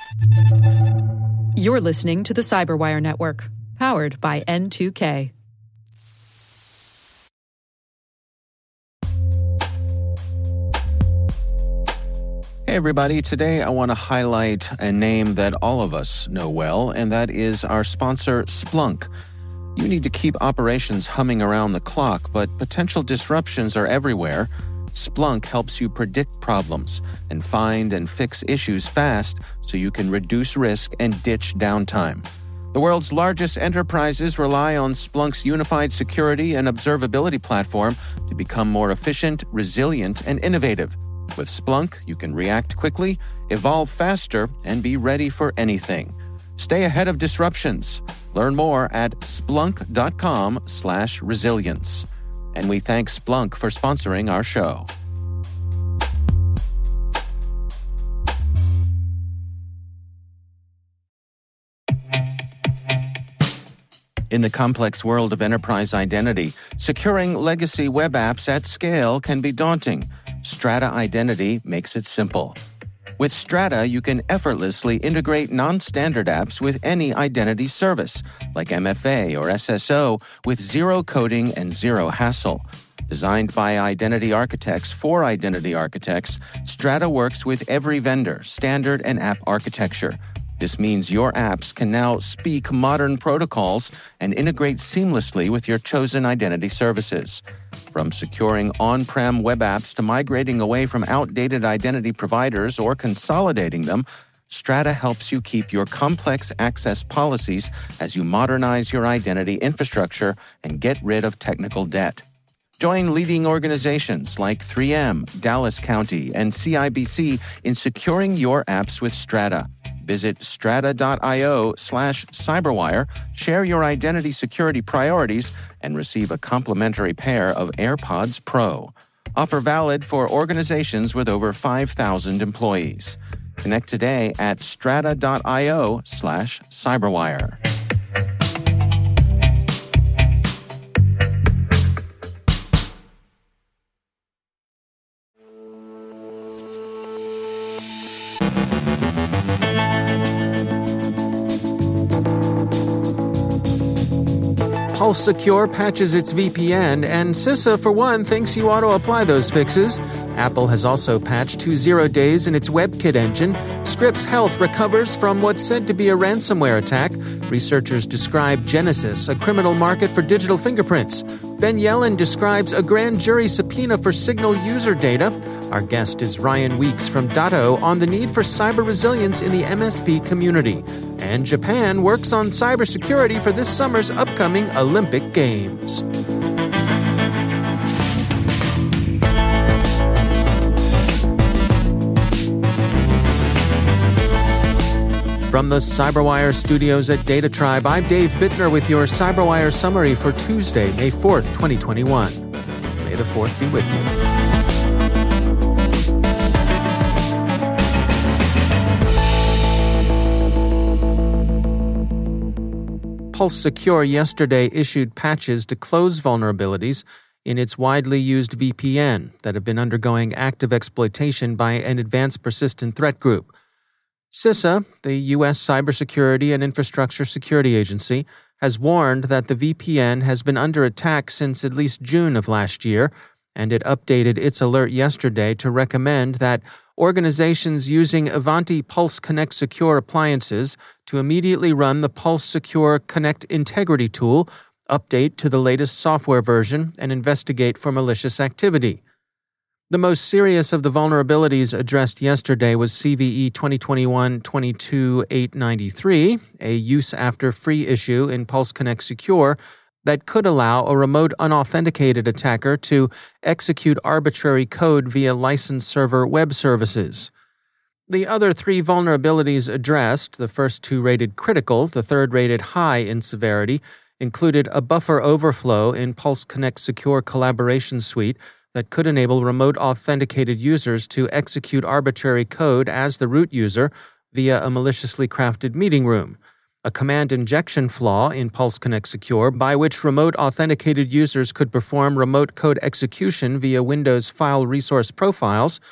You're listening to the Cyberwire Network, powered by N2K. Hey everybody, today I want to highlight a name that all of us know well, and that is our sponsor, Splunk. You need to keep operations humming around the clock, but potential disruptions are everywhere. Splunk helps you predict problems and find and fix issues fast so you can reduce risk and ditch downtime. The world's largest enterprises rely on Splunk's unified security and observability platform to become more efficient, resilient, and innovative. With Splunk, you can react quickly, evolve faster, and be ready for anything. Stay ahead of disruptions. Learn more at splunk.com/resilience. And we thank Splunk for sponsoring our show. In the complex world of enterprise identity, securing legacy web apps at scale can be daunting. Strata Identity makes it simple. With Strata, you can effortlessly integrate non-standard apps with any identity service, like MFA or SSO, with zero coding and zero hassle. Designed by identity architects for identity architects, Strata works with every vendor, standard, and app architecture. This means your apps can now speak modern protocols and integrate seamlessly with your chosen identity services. From securing on-prem web apps to migrating away from outdated identity providers or consolidating them, Strata helps you keep your complex access policies as you modernize your identity infrastructure and get rid of technical debt. Join leading organizations like 3M, Dallas County, and CIBC in securing your apps with Strata. Visit strata.io/cyberwire, share your identity security priorities, and receive a complimentary pair of AirPods Pro. Offer valid for organizations with over 5,000 employees. Connect today at strata.io/cyberwire. Pulse Secure patches its VPN, and CISA, for one, thinks you ought to apply those fixes. Apple has also patched to 0 days in its WebKit engine. Scripps Health recovers from what's said to be a ransomware attack. Researchers describe Genesis, a criminal market for digital fingerprints. Ben Yellen describes a grand jury subpoena for Signal user data. Our guest is Ryan Weeks from Datto on the need for cyber resilience in the MSP community. And Japan works on cybersecurity for this summer's upcoming Olympic Games. From the CyberWire studios at Data Tribe, I'm Dave Bittner with your CyberWire summary for Tuesday, May 4th, 2021. May the 4th be with you. Pulse Secure yesterday issued patches to close vulnerabilities in its widely used VPN that have been undergoing active exploitation by an advanced persistent threat group. CISA, the U.S. Cybersecurity and Infrastructure Security Agency, has warned that the VPN has been under attack since at least June of last year, and it updated its alert yesterday to recommend that organizations using Ivanti Pulse Connect Secure appliances to immediately run the Pulse Secure Connect Integrity tool, update to the latest software version, and investigate for malicious activity. The most serious of the vulnerabilities addressed yesterday was CVE 2021-22-893, a use-after-free issue in Pulse Connect Secure that could allow a remote unauthenticated attacker to execute arbitrary code via licensed server web services. The other three vulnerabilities addressed, the first two rated critical, the third rated high in severity, included a buffer overflow in Pulse Connect Secure Collaboration Suite that could enable remote authenticated users to execute arbitrary code as the root user via a maliciously crafted meeting room, a command injection flaw in Pulse Connect Secure by which remote authenticated users could perform remote code execution via Windows file resource profiles,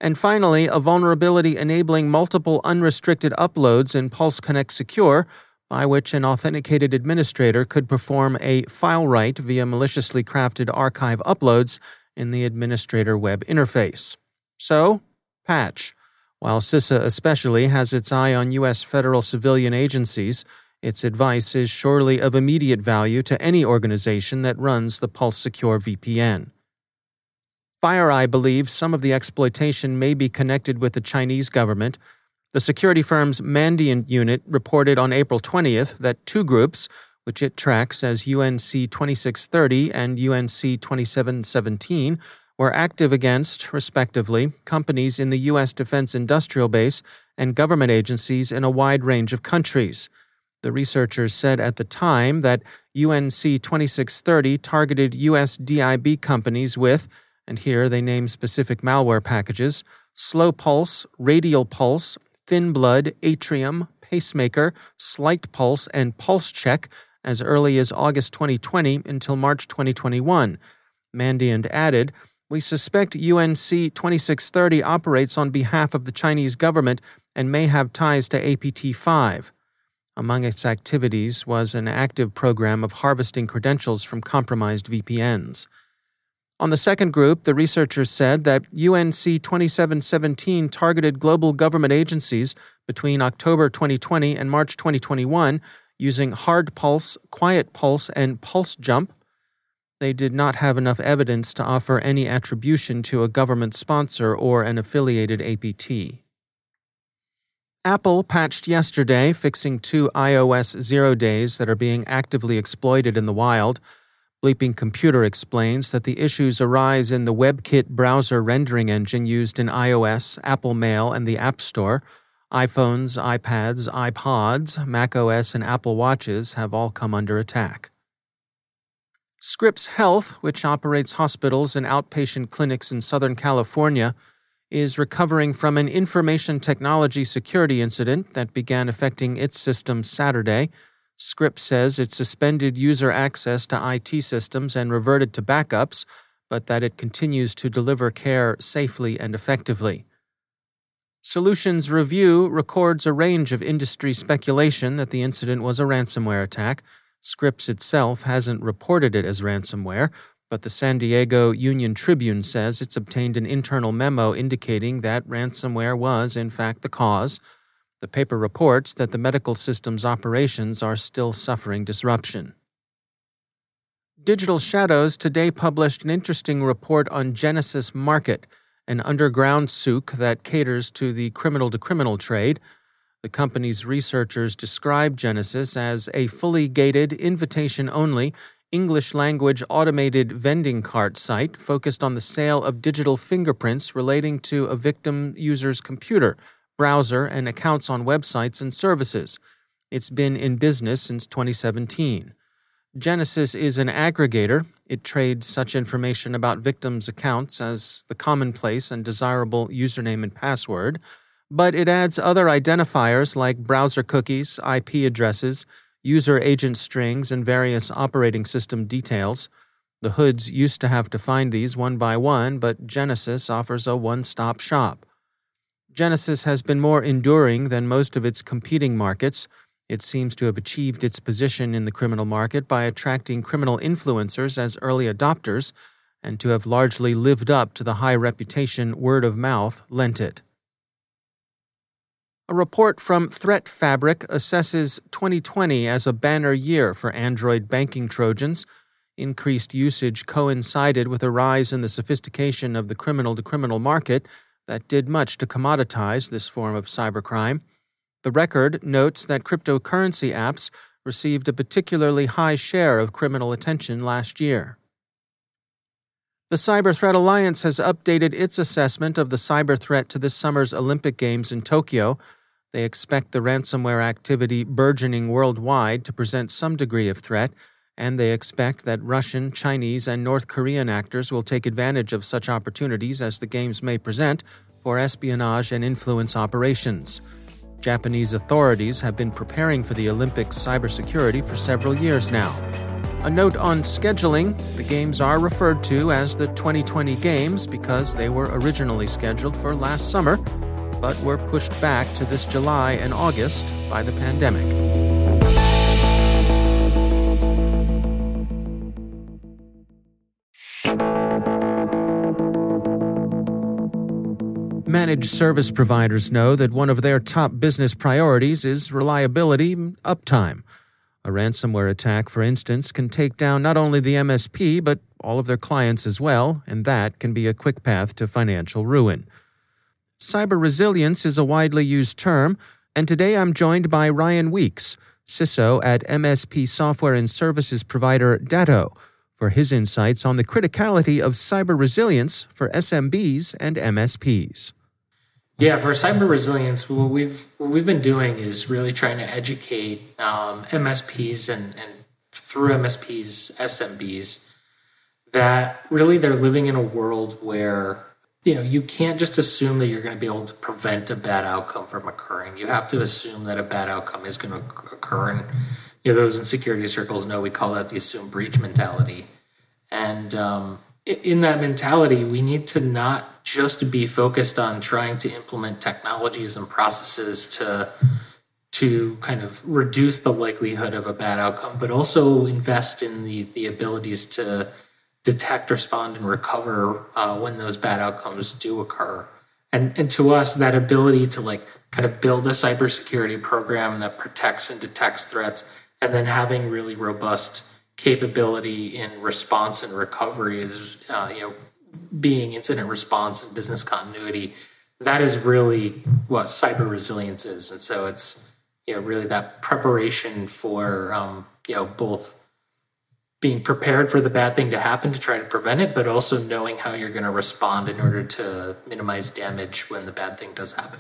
And finally, a vulnerability enabling multiple unrestricted uploads in Pulse Connect Secure, by which an authenticated administrator could perform a file write via maliciously crafted archive uploads in the administrator web interface. So, patch. While CISA especially has its eye on U.S. federal civilian agencies, its advice is surely of immediate value to any organization that runs the Pulse Secure VPN. FireEye believes some of the exploitation may be connected with the Chinese government. The security firm's Mandiant unit reported on April 20th that two groups, which it tracks as UNC 2630 and UNC 2717, were active against, respectively, companies in the U.S. defense industrial base and government agencies in a wide range of countries. The researchers said at the time that UNC 2630 targeted U.S. DIB companies with, and here they name specific malware packages, Slow Pulse, Radial Pulse, Thin Blood, Atrium, Pacemaker, Slight Pulse, and Pulse Check as early as August 2020 until March 2021. Mandiant added, "We suspect UNC 2630 operates on behalf of the Chinese government and may have ties to APT5. Among its activities was an active program of harvesting credentials from compromised VPNs. On the second group, the researchers said that UNC 2717 targeted global government agencies between October 2020 and March 2021 using Hard Pulse, Quiet Pulse, and Pulse Jump. They did not have enough evidence to offer any attribution to a government sponsor or an affiliated APT. Apple patched yesterday, fixing two iOS 0 days that are being actively exploited in the wild. Bleeping Computer explains that the issues arise in the WebKit browser rendering engine used in iOS, Apple Mail, and the App Store. iPhones, iPads, iPods, macOS, and Apple Watches have all come under attack. Scripps Health, which operates hospitals and outpatient clinics in Southern California, is recovering from an information technology security incident that began affecting its systems Saturday. Scripps says it suspended user access to IT systems and reverted to backups, but that it continues to deliver care safely and effectively. Solutions Review records a range of industry speculation that the incident was a ransomware attack. Scripps itself hasn't reported it as ransomware, but the San Diego Union Tribune says it's obtained an internal memo indicating that ransomware was, in fact, the cause. The paper reports that the medical system's operations are still suffering disruption. Digital Shadows today published an interesting report on Genesis Market, an underground souk that caters to the criminal-to-criminal trade. The company's researchers describe Genesis as a fully gated, invitation-only, English-language automated vending cart site focused on the sale of digital fingerprints relating to a victim user's computer, browser, and accounts on websites and services. It's been in business since 2017. Genesis is an aggregator. It trades such information about victims' accounts as the commonplace and desirable username and password, but it adds other identifiers like browser cookies, IP addresses, user agent strings, and various operating system details. The hoods used to have to find these one by one, but Genesis offers a one-stop shop. Genesis has been more enduring than most of its competing markets. It seems to have achieved its position in the criminal market by attracting criminal influencers as early adopters and to have largely lived up to the high reputation word of mouth lent it. A report from Threat Fabric assesses 2020 as a banner year for Android banking Trojans. Increased usage coincided with a rise in the sophistication of the criminal-to-criminal market that did much to commoditize this form of cybercrime. The record notes that cryptocurrency apps received a particularly high share of criminal attention last year. The Cyber Threat Alliance has updated its assessment of the cyber threat to this summer's Olympic Games in Tokyo. They expect the ransomware activity burgeoning worldwide to present some degree of threat, and they expect that Russian, Chinese, and North Korean actors will take advantage of such opportunities as the Games may present for espionage and influence operations. Japanese authorities have been preparing for the Olympics' cybersecurity for several years now. A note on scheduling. The games are referred to as the 2020 Games because they were originally scheduled for last summer, but were pushed back to this July and August by the pandemic. Managed service providers know that one of their top business priorities is reliability and uptime. A ransomware attack, for instance, can take down not only the MSP, but all of their clients as well, and that can be a quick path to financial ruin. Cyber resilience is a widely used term, and today I'm joined by Ryan Weeks, CISO at MSP software and services provider Datto, for his insights on the criticality of cyber resilience for SMBs and MSPs. Yeah, for cyber resilience, what we've been doing is really trying to educate MSPs and through MSPs, SMBs, that really they're living in a world where, you can't just assume that you're going to be able to prevent a bad outcome from occurring. You have to assume that a bad outcome is going to occur. And those in security circles know we call that the assume breach mentality. And in that mentality, we need to not just be focused on trying to implement technologies and processes to kind of reduce the likelihood of a bad outcome, but also invest in the abilities to detect, respond, and recover when those bad outcomes do occur. And to us, that ability to kind of build a cybersecurity program that protects and detects threats, and then having really robust capability in response and recovery is, being incident response and business continuity. That is really what cyber resilience is. And so it's, really that preparation for, both being prepared for the bad thing to happen to try to prevent it, but also knowing how you're going to respond in order to minimize damage when the bad thing does happen.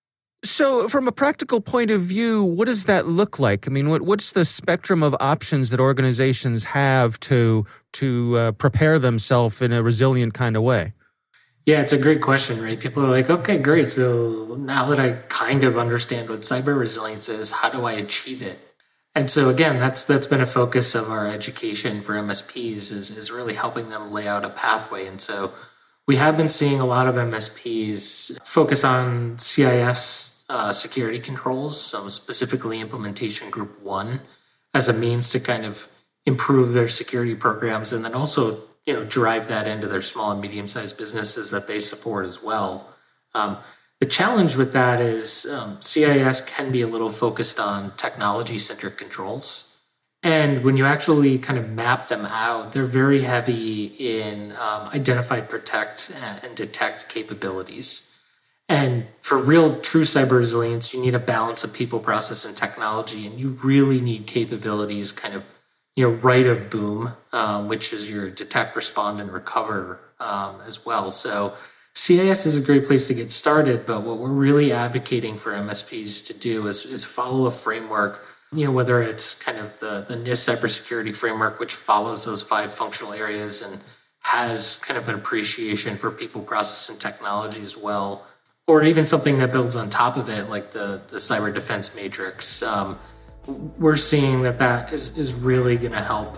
So from a practical point of view, what does that look like? I mean, what's the spectrum of options that organizations have to prepare themselves in a resilient kind of way? Yeah, it's a great question, right? People are like, okay, great. So now that I kind of understand what cyber resilience is, how do I achieve it? And so again, that's been a focus of our education for MSPs is really helping them lay out a pathway. And so we have been seeing a lot of MSPs focus on CIS security controls, specifically Implementation Group 1, as a means to kind of improve their security programs, and then also drive that into their small and medium-sized businesses that they support as well. The challenge with that is CIS can be a little focused on technology-centric controls. And when you actually kind of map them out, they're very heavy in identify, protect, and detect capabilities. And for real, true cyber resilience, you need a balance of people, process, and technology. And you really need capabilities kind of, right of boom, which is your detect, respond, and recover as well. So CIS is a great place to get started. But what we're really advocating for MSPs to do is follow a framework, whether it's kind of the NIST cybersecurity framework, which follows those 5 functional areas and has kind of an appreciation for people, process, and technology as well, or even something that builds on top of it, like the cyber defense matrix. We're seeing that is really going to help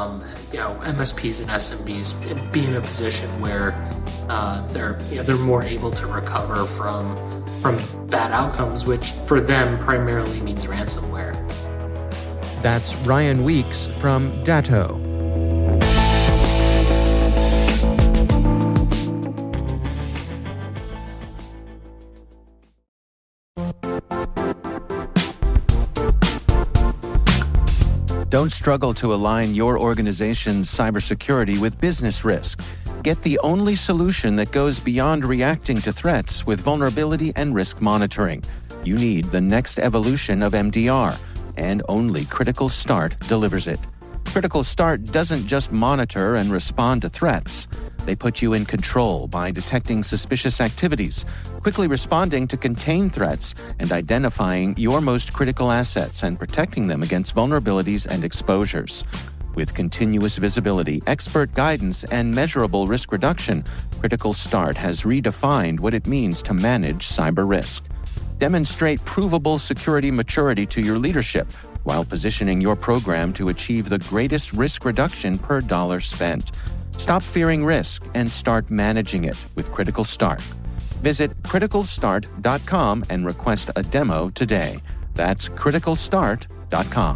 MSPs and SMBs be in a position where they're more able to recover from bad outcomes, which for them primarily means ransomware. That's Ryan Weeks from Datto. Don't struggle to align your organization's cybersecurity with business risk. Get the only solution that goes beyond reacting to threats with vulnerability and risk monitoring. You need the next evolution of MDR, and only Critical Start delivers it. Critical Start doesn't just monitor and respond to threats. They put you in control by detecting suspicious activities, quickly responding to contain threats, and identifying your most critical assets and protecting them against vulnerabilities and exposures. With continuous visibility, expert guidance, and measurable risk reduction, Critical Start has redefined what it means to manage cyber risk. Demonstrate provable security maturity to your leadership while positioning your program to achieve the greatest risk reduction per dollar spent. Stop fearing risk and start managing it with Critical Start. Visit criticalstart.com and request a demo today. That's criticalstart.com.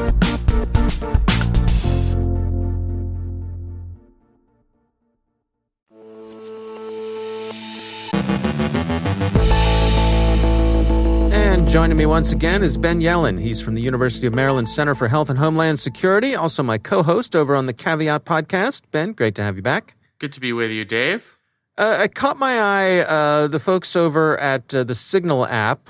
And joining me once again is Ben Yelin. He's from the University of Maryland Center for Health and Homeland Security, also my co-host over on the Caveat podcast. Ben, great to have you back. Good to be with you, Dave. I caught my eye, the folks over at the Signal app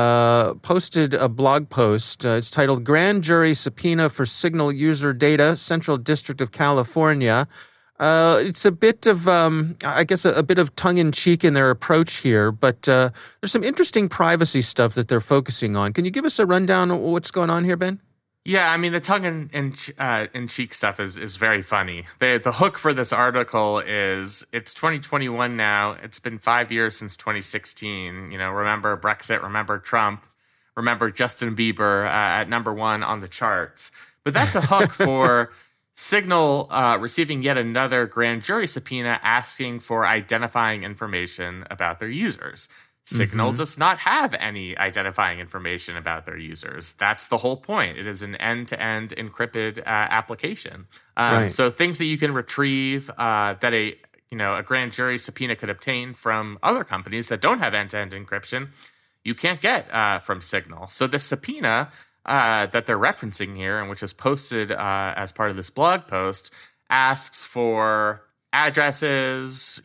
posted a blog post. It's titled Grand Jury Subpoena for Signal User Data, Central District of California. It's a bit of, I guess, a bit of tongue-in-cheek in their approach here, but there's some interesting privacy stuff that they're focusing on. Can you give us a rundown of what's going on here, Ben? Yeah, I mean, the tongue-in-cheek stuff is very funny. The hook for this article is it's 2021 now. It's been 5 years since 2016. You know, remember Brexit, remember Trump, remember Justin Bieber at number one on the charts. But that's a hook for Signal receiving yet another grand jury subpoena asking for identifying information about their users. Signal does not have any identifying information about their users. That's the whole point. It is an end-to-end encrypted application. Right. So things that you can retrieve that a grand jury subpoena could obtain from other companies that don't have end-to-end encryption, you can't get from Signal. So the subpoena that they're referencing here, and which is posted as part of this blog post, asks for addresses,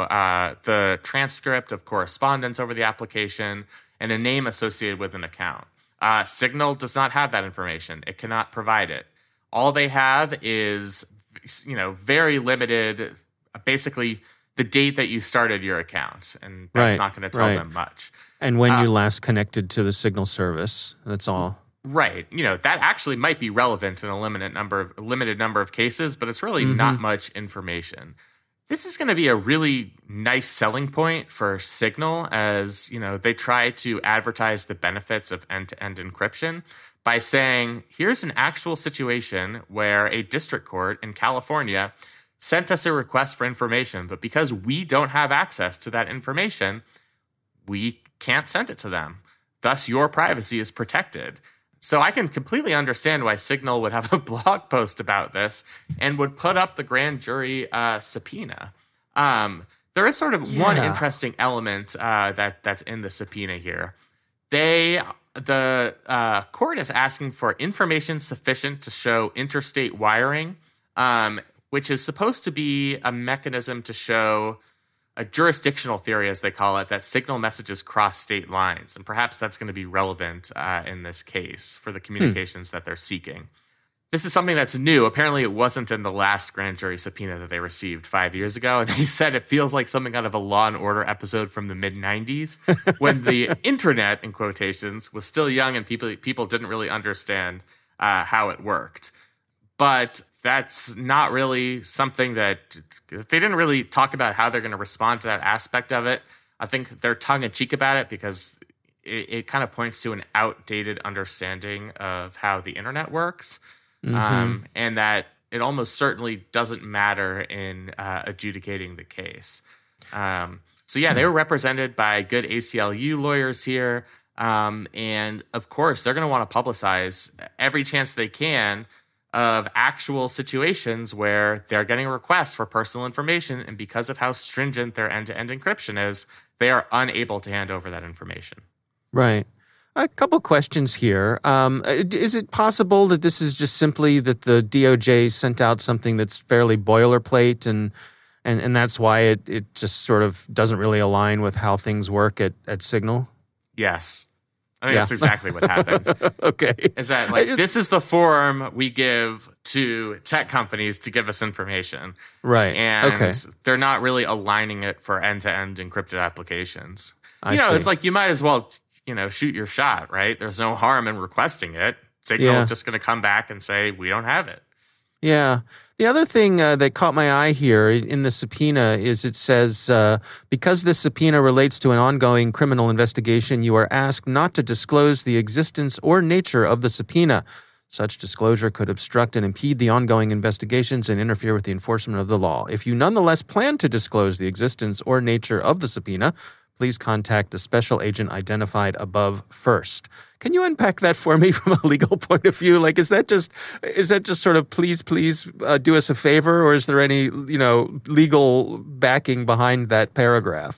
the transcript of correspondence over the application, and a name associated with an account. Signal does not have that information. It cannot provide it. All they have is, very limited, basically the date that you started your account, and that's not going to tell them much. And when you last connected to the Signal service, that's all. Right. That actually might be relevant in a limited number of cases, but it's really not much information. This is going to be a really nice selling point for Signal as, they try to advertise the benefits of end-to-end encryption by saying, here's an actual situation where a district court in California sent us a request for information, but because we don't have access to that information, we can't send it to them. Thus, your privacy is protected. So I can completely understand why Signal would have a blog post about this and would put up the grand jury subpoena. There is sort of one interesting element that's in the subpoena here. The court is asking for information sufficient to show interstate wiring, which is supposed to be a mechanism to show a jurisdictional theory, as they call it, that Signal messages cross state lines. And perhaps that's going to be relevant in this case for the communications that they're seeking. This is something that's new. Apparently, it wasn't in the last grand jury subpoena that they received 5 years ago. And they said it feels like something out of a Law and Order episode from the mid-90s when the internet, in quotations, was still young and people didn't really understand how it worked. But that's not really something that they didn't really talk about how they're going to respond to that aspect of it. I think they're tongue-in-cheek about it because it kind of points to an outdated understanding of how the internet works, and that it almost certainly doesn't matter in adjudicating the case. They were represented by good ACLU lawyers here, and of course, they're going to want to publicize every chance they can of actual situations where they're getting requests for personal information, and because of how stringent their end-to-end encryption is, they are unable to hand over that information. Right. A couple questions here. Is it possible that this is just simply that the DOJ sent out something that's fairly boilerplate and that's why it just sort of doesn't really align with how things work at Signal? Yes. I think that's exactly what happened. Okay. Is that this is the form we give to tech companies to give us information. Right. And they're not really aligning it for end-to-end encrypted applications. I see. It's like you might as well, shoot your shot, right? There's no harm in requesting it. Signal is just going to come back and say, we don't have it. Yeah. The other thing that caught my eye here in the subpoena is it says, because this subpoena relates to an ongoing criminal investigation, you are asked not to disclose the existence or nature of the subpoena. Such disclosure could obstruct and impede the ongoing investigations and interfere with the enforcement of the law. If you nonetheless plan to disclose the existence or nature of the subpoena, please contact the special agent identified above first. Can you unpack that for me from a legal point of view? Like, is that just sort of please do us a favor, or is there any legal backing behind that paragraph?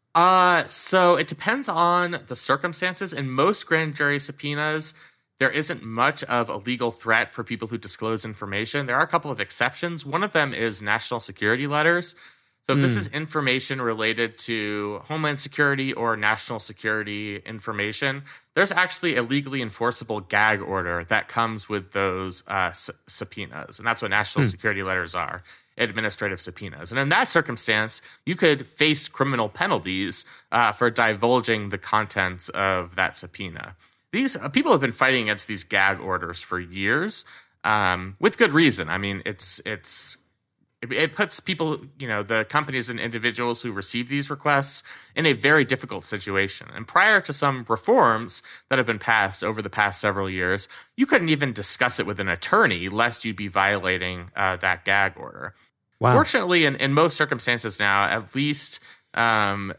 So it depends on the circumstances. In most grand jury subpoenas, there isn't much of a legal threat for people who disclose information. There are a couple of exceptions. One of them is national security letters. So if this is information related to Homeland Security or national security information, there's actually a legally enforceable gag order that comes with those subpoenas. And that's what national security letters are, administrative subpoenas. And in that circumstance, you could face criminal penalties for divulging the contents of that subpoena. These people have been fighting against these gag orders for years, with good reason. I mean, it puts people, the companies and individuals who receive these requests in a very difficult situation. And prior to some reforms that have been passed over the past several years, you couldn't even discuss it with an attorney lest you'd be violating that gag order. Wow. Fortunately, in most circumstances now, at least the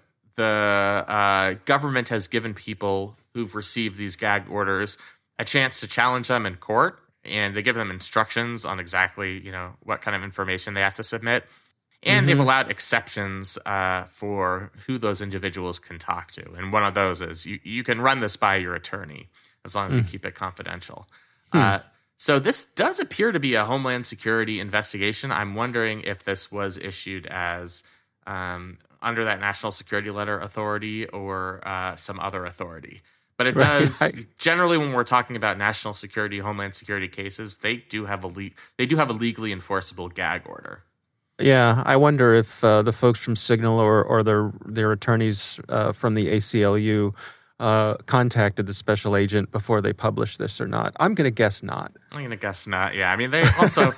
government has given people who've received these gag orders a chance to challenge them in court. And they give them instructions on exactly, what kind of information they have to submit. And they've allowed exceptions for who those individuals can talk to. And one of those is you can run this by your attorney as long as you keep it confidential. So this does appear to be a Homeland Security investigation. I'm wondering if this was issued as under that National Security Letter authority or some other authority. But it does generally, when we're talking about national security, Homeland Security cases, they do have a legally enforceable gag order. Yeah, I wonder if the folks from Signal or their attorneys from the ACLU contacted the special agent before they published this or not. I'm going to guess not. Yeah, I mean, they also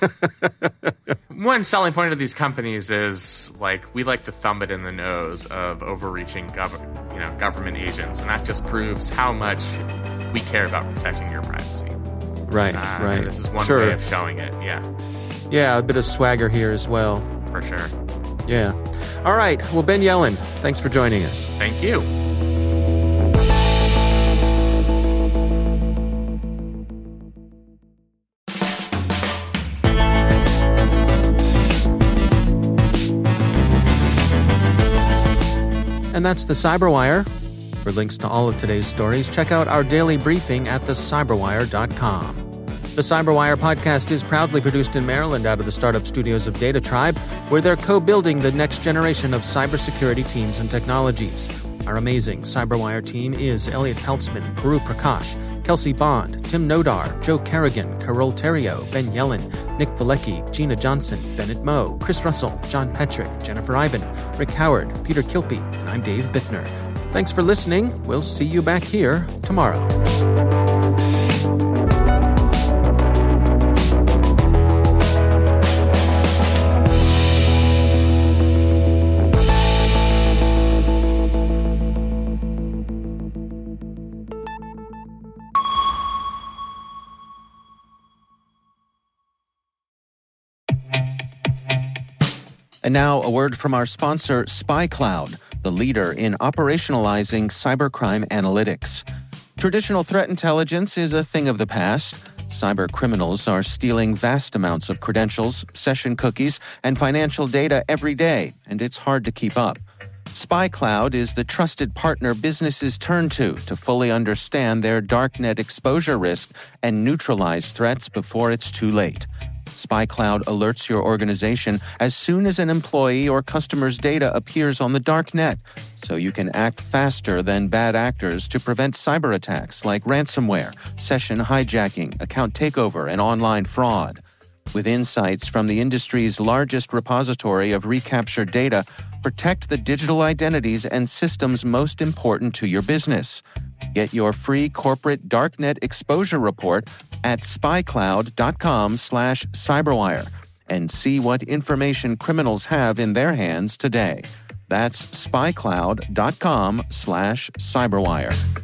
one selling point of these companies is we like to thumb it in the nose of overreaching government agents, and that just proves how much we care about protecting your privacy. Right. And this is one way of showing it. Yeah, a bit of swagger here as well. For sure. Yeah. All right. Well, Ben Yelin, thanks for joining us. Thank you. And that's the Cyberwire. For links to all of today's stories, check out our daily briefing at thecyberwire.com. The Cyberwire podcast is proudly produced in Maryland out of the startup studios of Data Tribe, where they're co-building the next generation of cybersecurity teams and technologies. Our amazing Cyberwire team is Elliot Peltzman, Guru Prakash, Kelsey Bond, Tim Nodar, Joe Kerrigan, Carol Terrio, Ben Yelin, Nick Valecki, Gina Johnson, Bennett Moe, Chris Russell, John Patrick, Jennifer Iben, Rick Howard, Peter Kilpie, and I'm Dave Bittner. Thanks for listening. We'll see you back here tomorrow. And now, a word from our sponsor, SpyCloud, the leader in operationalizing cybercrime analytics. Traditional threat intelligence is a thing of the past. Cyber criminals are stealing vast amounts of credentials, session cookies, and financial data every day, and it's hard to keep up. SpyCloud is the trusted partner businesses turn to fully understand their darknet exposure risk and neutralize threats before it's too late. SpyCloud alerts your organization as soon as an employee or customer's data appears on the dark net, so you can act faster than bad actors to prevent cyber attacks like ransomware, session hijacking, account takeover, and online fraud. With insights from the industry's largest repository of recaptured data, protect the digital identities and systems most important to your business. Get your free corporate darknet exposure report at spycloud.com/cyberwire and see what information criminals have in their hands today. That's spycloud.com/cyberwire.